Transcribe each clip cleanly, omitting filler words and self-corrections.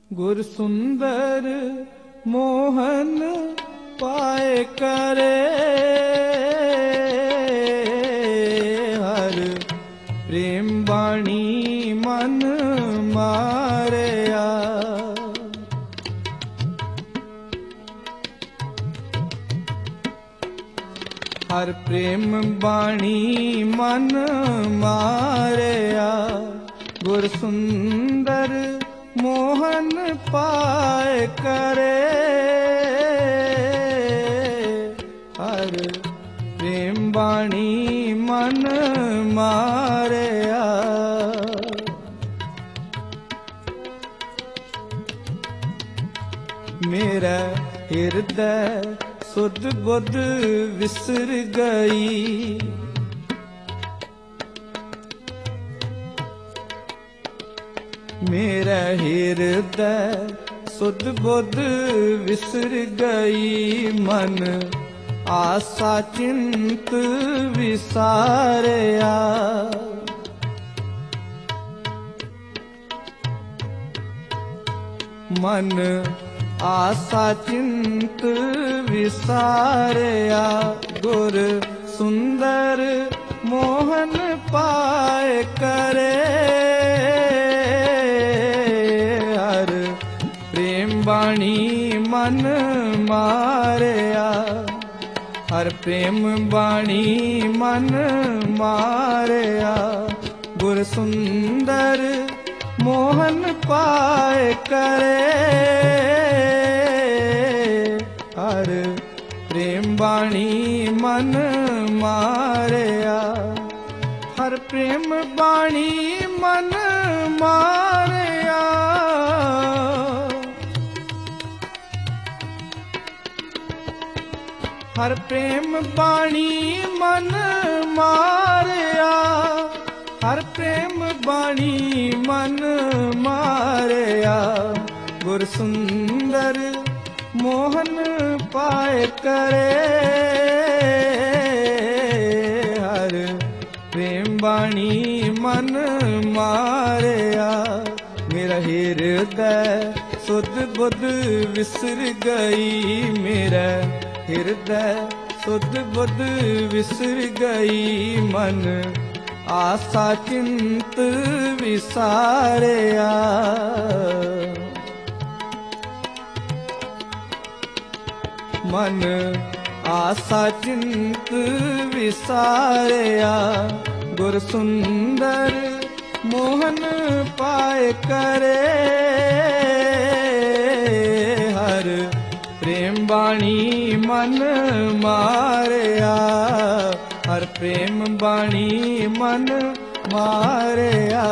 गुर सुंदर मोहन पाए करे, हर प्रेम बाणी मन मारया। हर प्रेम बाणी मन मारया, गुर सुंदर मोहन पाए करे, हर प्रेम बाणी मन मारया। मेरा हृदय सुध बुध विसर गई, मेरा हृदय सुध बुध विसर गई, मन आसा चिंत विसारया। मन आसा चिंत विसारया, गुर सुंदर मोहन पाए करे, हर प्रेम बाणी मन मारया। हर प्रेम बाणी मन मारया, गुर सुंदर मोहन पाए करे, हर प्रेम बाणी मन मारया। हर प्रेम बाणी मन मारया, हर प्रेम बाणी मन मारया। हर प्रेम बाणी मन मारया, गुर सुंदर मोहन पाए करे, हर प्रेम बाणी मन मारया। मेरा हृदय सुध बुध विसर गई, मेरा हृदय सुध बुध विसर गई, मन आसा चिंत विसारया। मन आसा चिंत विसारया, गुर सुंदर मोहन पाए करे, हर प्रेम बाणी मन मारया। हर प्रेम बाणी मन मारया।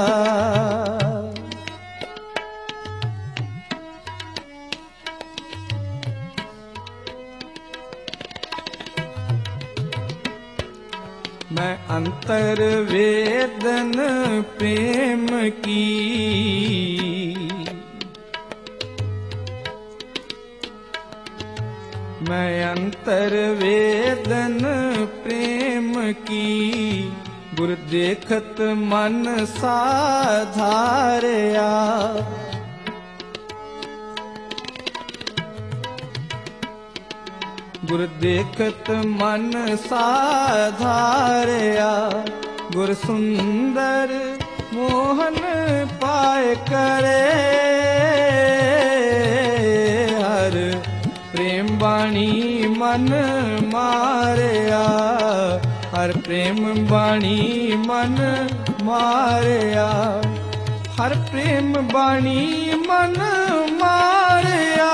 मैं अंतर वेदन प्रेम की, मैं अंतर वेदन प्रेम की, गुर देखत मन साधारया। गुर देखत मन साधारया, गुर सुंदर मोहन पाए करे, हर प्रेम बाणी मन मारया। हर प्रेम बाणी मन मारया। हर प्रेम बाणी मन मारया।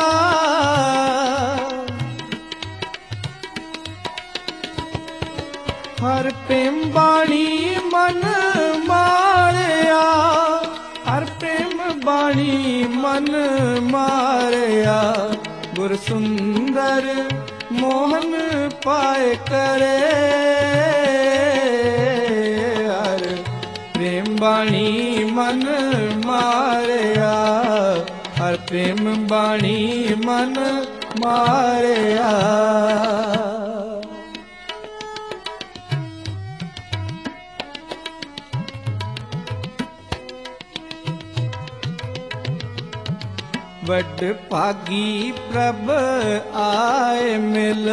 हर प्रेम बाणी मन मारया। हर प्रेम बाणी मन मारया। गुर सुंदर मोहन पाए करे, हर प्रेम बाणी मन मारया। हर प्रेम बाणी मन मारया। ਵੱਡ ਭਾਗੀ ਪ੍ਰਭ ਆਏ ਮਿਲ।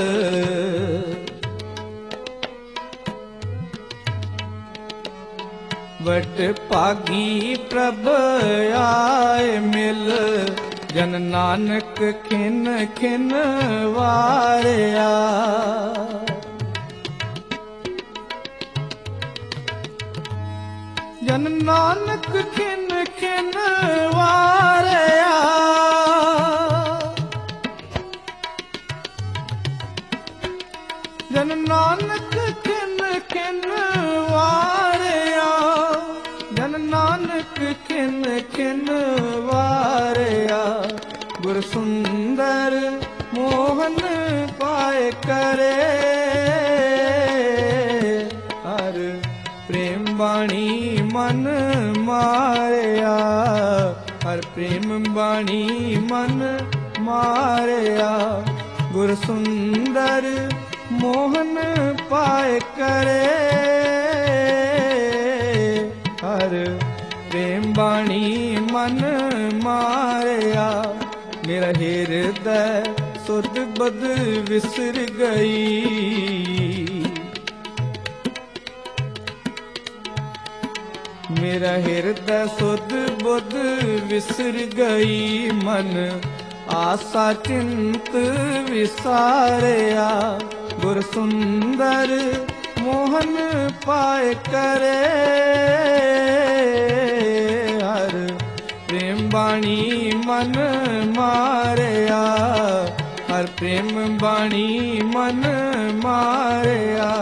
ਵੱਡ ਭਾਗੀ ਪ੍ਰਭ ਆਏ ਮਿਲ, ਜਨ ਨਾਨਕ ਖਿਨ ਖਿਨ ਵਾਰਿਆ। ਜਨ ਨਾਨਕ ਖਿਨ ਖਿਨ ਵਾਰਿਆ। ਜਨ ਨਾਨਕ ਖਿਨ ਖਿਨ ਵਾਰਿਆ। ਜਨ ਨਾਨਕ ਖਿਨ ਖਿਨ ਵਾਰਿਆ। ਗੁਰ ਸੁੰਦਰ ਮੋਹਨ ਪਾਏ ਕਰੇ, ਹਰ ਪ੍ਰੇਮ ਬਾਣੀ ਮਨ ਮਾਰਿਆ। ਹਰ ਪ੍ਰੇਮ ਬਾਣੀ ਮਨ ਮਾਰਿਆ। ਗੁਰ ਸੁੰਦਰ ਮੋਹਨ ਪਾਏ ਕਰੇ, ਹਰ ਪ੍ਰੇਮ ਬਾਣੀ ਮਨ ਮਾਰਿਆ। ਮੇਰਾ ਹਿਰਦੈ ਸੁਧ ਬੁਧ ਵਿਸਰ ਗਈ। ਮੇਰਾ ਹਿਰਦੈ ਸੁਧ ਬੁਧ ਵਿਸਰ ਗਈ। ਮਨ ਆਸਾ ਚਿੰਤ ਵਿਸਾਰਿਆ। ਗੁਰ ਸੁੰਦਰ ਮੋਹਨ ਪਾਏ ਕਰੇ, ਹਰ ਪ੍ਰੇਮ ਬਾਣੀ ਮਨ ਮਾਰਿਆ। ਹਰ ਪ੍ਰੇਮ ਬਾਣੀ ਮਨ ਮਾਰਿਆ।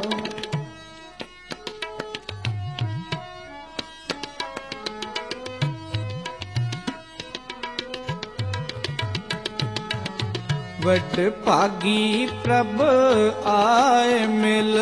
ਵੱਡ ਭਾਗੀ ਪ੍ਰਭ ਆਏ ਮਿਲ।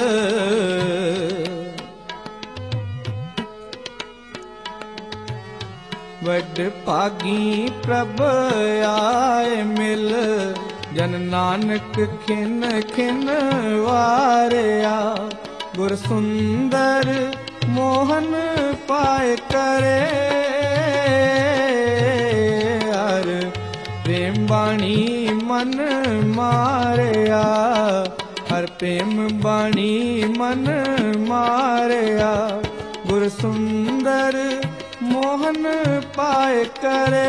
ਵੱਡ ਭਾਗੀ ਪ੍ਰਭ ਆਏ ਮਿਲ, ਜਨ ਨਾਨਕ ਖਿਨ ਖਿਨ ਵਾਰਿਆ। ਗੁਰ ਸੁੰਦਰ ਮੋਹਨ ਪਾਏ ਕਰੇ, ਹਰ ਪ੍ਰੇਮ ਬਾਣੀ ਮਨ ਮਾਰਿਆ। ਹਰ ਪ੍ਰੇਮ ਬਾਣੀ ਮਨ ਮਾਰਿਆ। ਗੁਰ ਸੁੰਦਰ ਮੋਹਨ ਪਾਏ ਕਰੇ,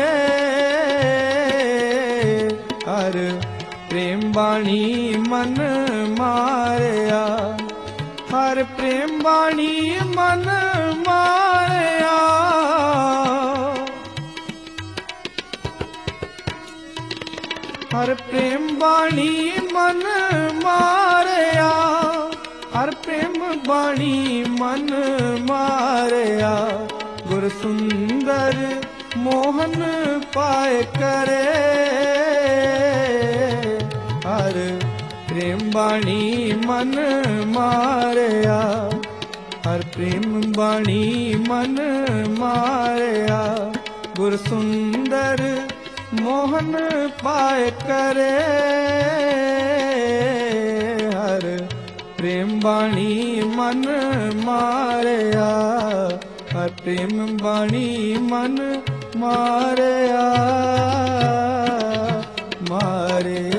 ਹਰ ਪ੍ਰੇਮ ਬਾਣੀ ਮਨ ਮਾਰਿਆ। ਹਰ ਪ੍ਰੇਮ ਬਾਣੀ ਮਨ ਮਾਰਿਆ। ਹਰ ਪ੍ਰੇਮ ਬਾਣੀ ਮਨ ਮਾਰਿਆ। ਹਰ ਪ੍ਰੇਮ ਬਾਣੀ ਮਨ ਮਾਰਿਆ। ਗੁਰ ਸੁੰਦਰ ਮੋਹਨ ਪਾਏ ਕਰੇ, ਹਰ ਪ੍ਰੇਮ ਬਾਣੀ ਮਨ ਮਾਰਿਆ। ਹਰ ਪ੍ਰੇਮ ਬਾਣੀ ਮਨ ਮਾਰਿਆ। ਗੁਰ ਸੁੰਦਰ ਮੋਹਨ ਪਾਏ ਕਰੇ, ਹਰ ਪ੍ਰੇਮ ਬਾਣੀ ਮਨ ਮਾਰਿਆ। ਹਰ ਪ੍ਰੇਮ ਬਾਣੀ ਮਨ ਮਾਰਿਆ। ਮਾਰਿਆ।